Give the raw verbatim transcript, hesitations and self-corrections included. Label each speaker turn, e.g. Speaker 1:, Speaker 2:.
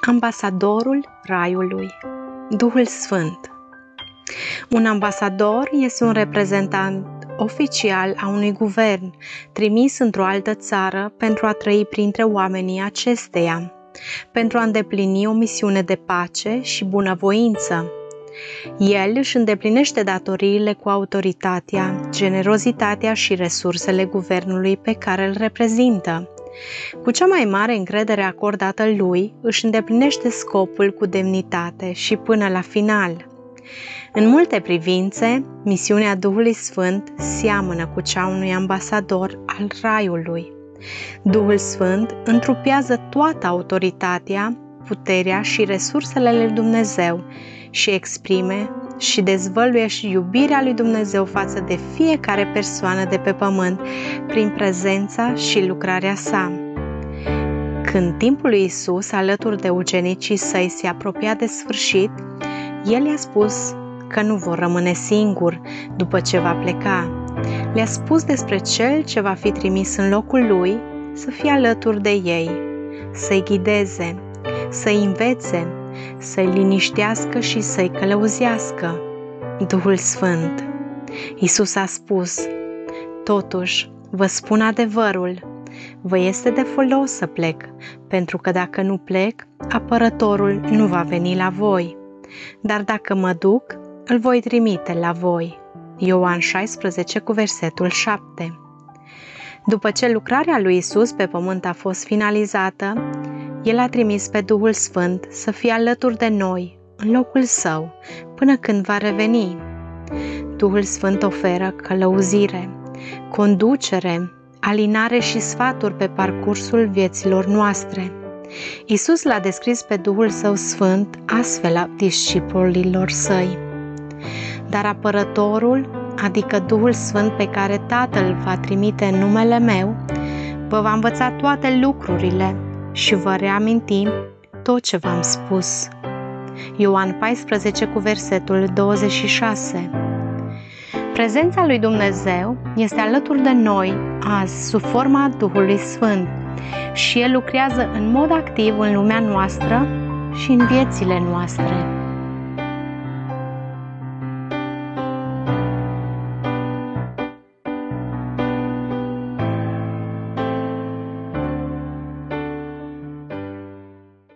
Speaker 1: Ambasadorul Raiului, Duhul Sfânt. Un ambasador este un reprezentant oficial a unui guvern trimis într-o altă țară pentru a trăi printre oamenii acesteia, pentru a îndeplini o misiune de pace și bunăvoință. El își îndeplinește datoriile cu autoritatea, generozitatea și resursele guvernului pe care îl reprezintă. Cu cea mai mare încredere acordată lui, își îndeplinește scopul cu demnitate și până la final. În multe privințe, misiunea Duhului Sfânt seamănă cu cea unui ambasador al Raiului. Duhul Sfânt întrupează toată autoritatea, puterea și resursele lui Dumnezeu și exprime și dezvăluie și iubirea lui Dumnezeu față de fiecare persoană de pe pământ prin prezența și lucrarea sa. Când timpul lui Iisus, alături de ucenicii săi, se apropia de sfârșit, El i-a spus că nu vor rămâne singuri după ce va pleca. Le-a spus despre Cel ce va fi trimis în locul Lui să fie alături de ei, să-i ghideze, să-i învețe, să-i liniștească și să-i călăuzească. Duhul Sfânt. Iisus a spus: totuși, vă spun adevărul, vă este de folos să plec, pentru că dacă nu plec, apărătorul nu va veni la voi. Dar dacă mă duc, îl voi trimite la voi. Ioan șaisprezece cu versetul șapte. După ce lucrarea lui Iisus pe pământ a fost finalizată, El a trimis pe Duhul Sfânt să fie alături de noi, în locul Său, până când va reveni. Duhul Sfânt oferă călăuzire, conducere, alinare și sfaturi pe parcursul vieților noastre. Iisus l-a descris pe Duhul Său Sfânt astfel a discipolilor Săi. Dar apărătorul, adică Duhul Sfânt pe care Tatăl va trimite în numele meu, vă va învăța toate lucrurile și vă reaminti tot ce v-am spus. Ioan paisprezece cu versetul douăzeci și șase. Prezența lui Dumnezeu este alături de noi azi sub forma Duhului Sfânt și El lucrează în mod activ în lumea noastră și în viețile noastre.